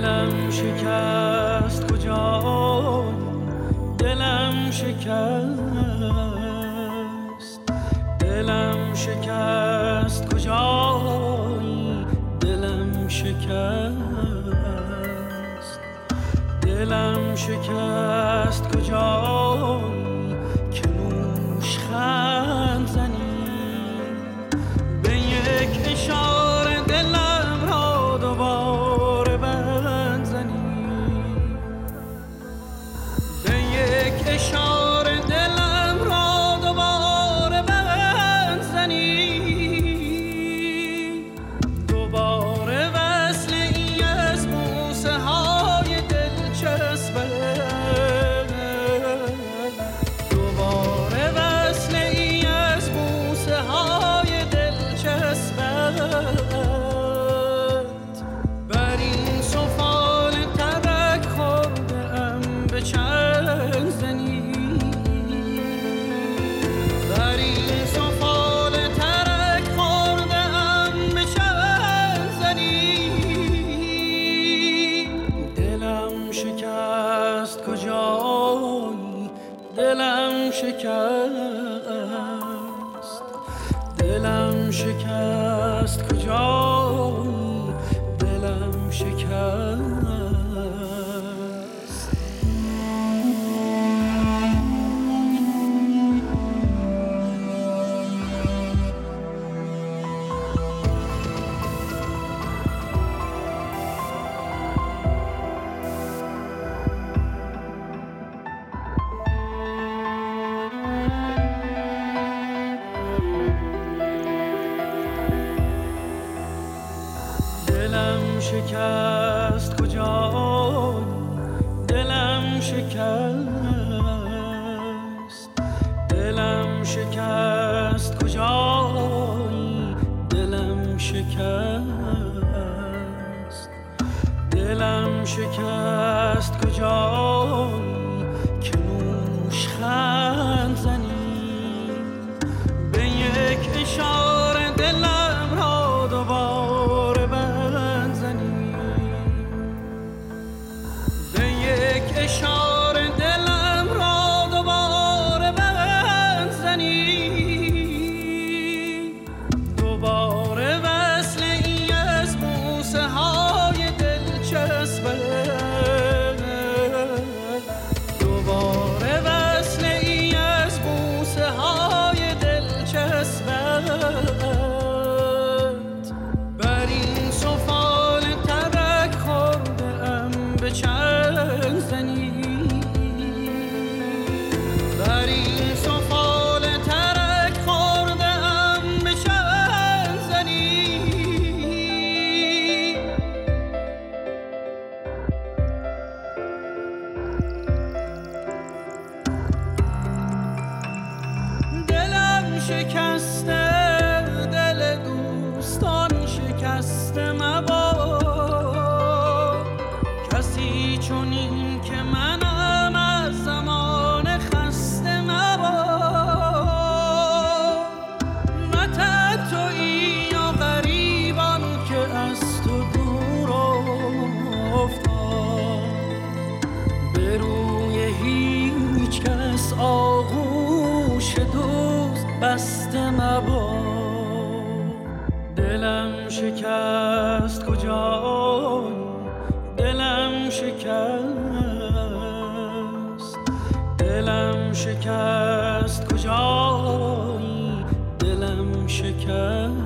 دلم شکست کجای دلم شکست، دلم شکست کجای دلم شکست، دلم شکست کجای که نوشخند زنی به یک اشاره دلم را دوباره بند زنی، به یک اشاره دلم را دوباره بند زنی، دوباره وصل ای از بوسه های دلچسبت، دوباره وصل ای از بوسه های دلچسبت، بر این سفال ترک خورده ام به چند زنی، بر این سفال ترک خورده ام به چند زنی، دلم شکست کجای دلم شکست، دلم شکست کجای دلم شکست. دلم شکست کجای دلم شکست، دلم شکست کجای دلم شکست، دلم شکست کجای که نوشخند زنی به یک اشاره دلم را دوباره بند زنی، به یک اشاره دلم را دوباره بند زنی، دوباره وصل ای از بوسه های دلچسبت، دوباره وصل ای از بوسه های دلچسبت، بر این سفال ترک خورده ام به چند زنی، بر این سفال ترک خورده ام به چند زنی، دلم شکسته دل دوستان شکسته مباد، کسی چنین که منم از زمان خسته مباد، نه تنهایی یا غریبان که از تو دور افتاد، به روی هیچ کس آغوش دوست بسته مباد، دلم شکست کجای دلم شکست، دلم شکست کجای دلم شکست.